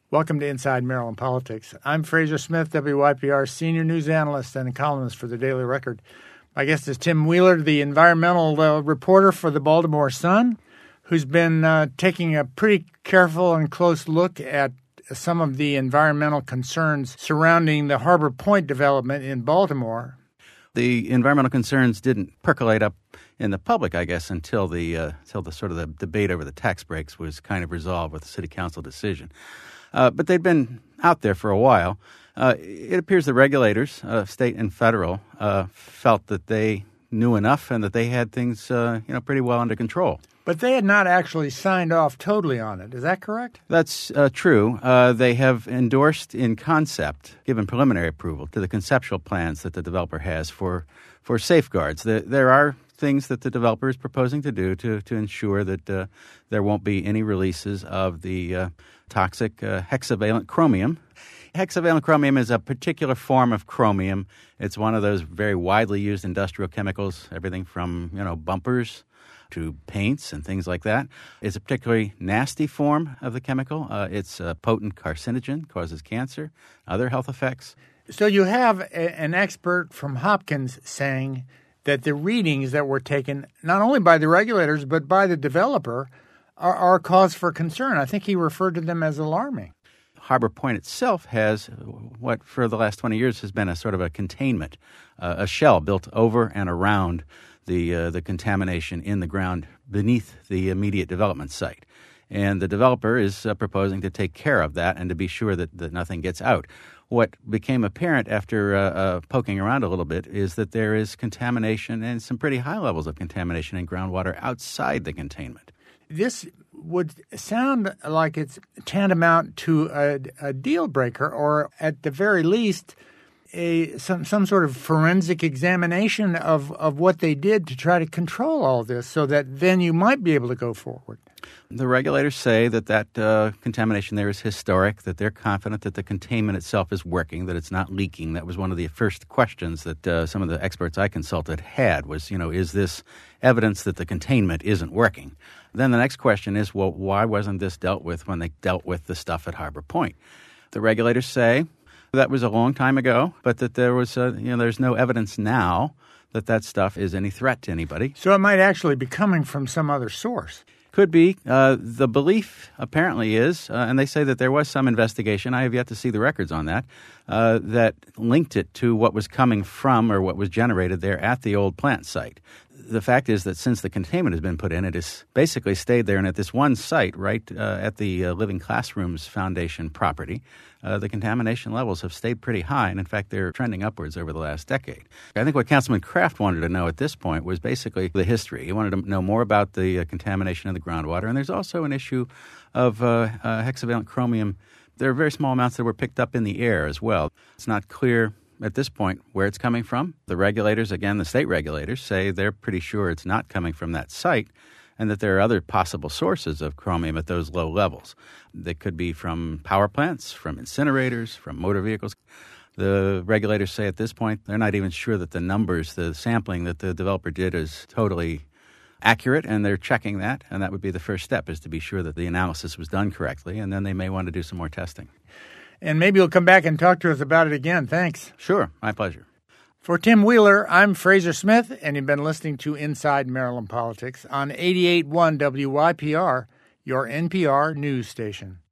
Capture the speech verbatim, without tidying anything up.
Welcome to Inside Maryland Politics. I'm Fraser Smith, W Y P R senior news analyst and columnist for the Daily Record. My guest is Tim Wheeler, the environmental uh, reporter for the Baltimore Sun, who's been uh, taking a pretty careful and close look at some of the environmental concerns surrounding the Harbor Point development in Baltimore. The environmental concerns didn't percolate up in the public, I guess, until the uh, until the sort of the debate over the tax breaks was kind of resolved with the city council decision. Uh, but they'd been out there for a while. Uh, it appears the regulators, uh, state and federal, uh, felt that they knew enough and that they had things, uh, you know, pretty well under control. But they had not actually signed off totally on it. Is that correct? That's uh, true. Uh, they have endorsed in concept, given preliminary approval to the conceptual plans that the developer has for for safeguards. There, there are things that the developer is proposing to do to, to ensure that uh, there won't be any releases of the uh, toxic uh, hexavalent chromium. Hexavalent chromium is a particular form of chromium. It's one of those very widely used industrial chemicals, everything from, you know, bumpers to paints and things like that. It's a particularly nasty form of the chemical. Uh, it's a potent carcinogen, causes cancer, other health effects. So you have a, an expert from Hopkins saying that the readings that were taken, not only by the regulators, but by the developer, are, are a cause for concern. I think he referred to them as alarming. Harbor Point itself has what for the last twenty years has been a sort of a containment, uh, a shell built over and around the uh, the contamination in the ground beneath the immediate development site. And the developer is uh, proposing to take care of that and to be sure that, that nothing gets out. What became apparent after uh, uh, poking around a little bit is that there is contamination and some pretty high levels of contamination in groundwater outside the containment. This would sound like it's tantamount to a, a deal breaker, or at the very least, a some some sort of forensic examination of, of what they did to try to control all this, so that then you might be able to go forward. The regulators say that that uh, contamination there is historic, that they're confident that the containment itself is working, that it's not leaking. That was one of the first questions that uh, some of the experts I consulted had was, you know, is this evidence that the containment isn't working? Then the next question is, well, why wasn't this dealt with when they dealt with the stuff at Harbor Point? The regulators say that was a long time ago, but that there was, a, you know, there's no evidence now that that stuff is any threat to anybody. So it might actually be coming from some other source. Could be. Uh, the belief apparently is, uh, and they say that there was some investigation, I have yet to see the records on that, uh, that linked it to what was coming from or what was generated there at the old plant site. The fact is that since the containment has been put in, it has basically stayed there. And at this one site, right uh, at the uh, Living Classrooms Foundation property, uh, the contamination levels have stayed pretty high. And in fact, they're trending upwards over the last decade. I think what Councilman Kraft wanted to know at this point was basically the history. He wanted to know more about the uh, contamination of the groundwater. And there's also an issue of uh, uh, hexavalent chromium. There are very small amounts that were picked up in the air as well. It's not clear at this point where it's coming from. The regulators, again, the state regulators, say they're pretty sure it's not coming from that site and that there are other possible sources of chromium at those low levels. They could be from power plants, from incinerators, from motor vehicles. The regulators say at this point they're not even sure that the numbers, the sampling that the developer did is totally accurate, and they're checking that, and that would be the first step, is to be sure that the analysis was done correctly, and then they may want to do some more testing. And maybe you'll come back and talk to us about it again. Thanks. Sure. My pleasure. For Tim Wheeler, I'm Fraser Smith, and you've been listening to Inside Maryland Politics on eighty-eight point one W Y P R, your N P R news station.